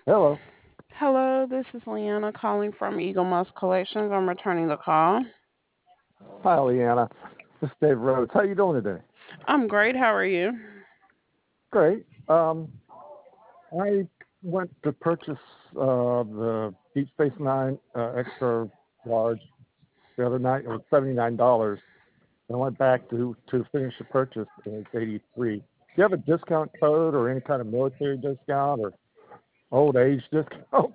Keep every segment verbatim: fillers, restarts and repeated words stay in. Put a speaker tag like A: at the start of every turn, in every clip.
A: Hello.
B: Hello, this is Leanna calling from Eagle Moss Collections. I'm returning the call.
A: Hi, Leanna. This is Dave Rhodes. How you doing today?
B: I'm great. How are you?
A: Great. Um, I went to purchase uh, the Deep Space Nine uh, extra large the other night. It was seventy nine dollars. And I went back to to finish the purchase, and it's eighty three. Do you have a discount code or any kind of military discount or old age discount?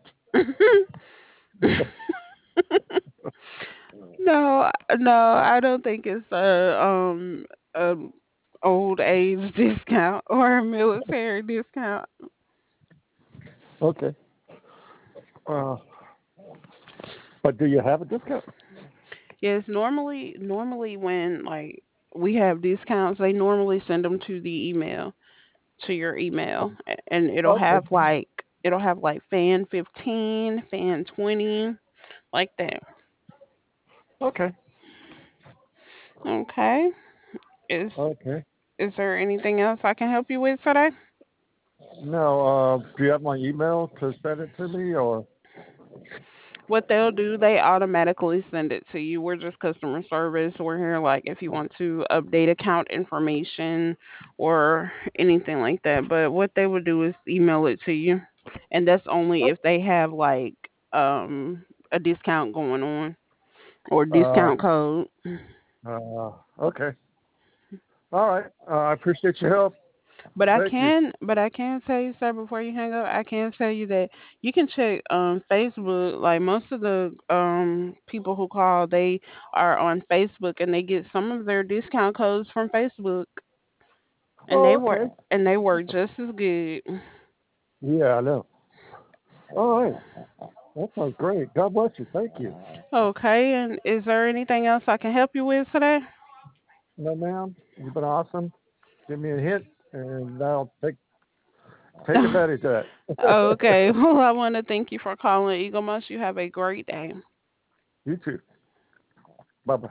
B: no, no, I don't think it's a um a old age discount or a military discount.
A: Okay. Uh, but do you have a discount?
B: Yes, normally normally when like we have discounts, they normally send them to the email, to your email, a- and it'll
A: Okay.
B: have like it'll have like fan fifteen, fan twenty, like that.
A: Okay.
B: Okay. Is
A: Okay.
B: is there anything else I can help you with today?
A: No. Uh, do you have my email to send it to me or?
B: What they'll do, they automatically send it to you. We're just customer service. We're here like if you want to update account information or anything like that. But what they would do is email it to you. And that's only if they have like um a discount going on or
A: Uh,
B: discount code.
A: uh, okay. All right. Uh, I appreciate your help.
B: But I
A: Thank you.
B: can, but I can tell you, sir, before you hang up, I can tell you that you can check um Facebook. Like most of the um people who call, they are on Facebook and they get some of their discount codes from Facebook, and they
A: Oh,
B: work
A: okay.
B: and they work just as good.
A: Yeah, I know. All right. That sounds great. God bless you. Thank you.
B: Okay, and is there anything else I can help you with today?
A: No, ma'am. You've been awesome. Give me a hint, and I'll take take advantage of that.
B: Okay, well, I want to thank you for calling Eagle Moss. You have a great day.
A: You too. Bye bye.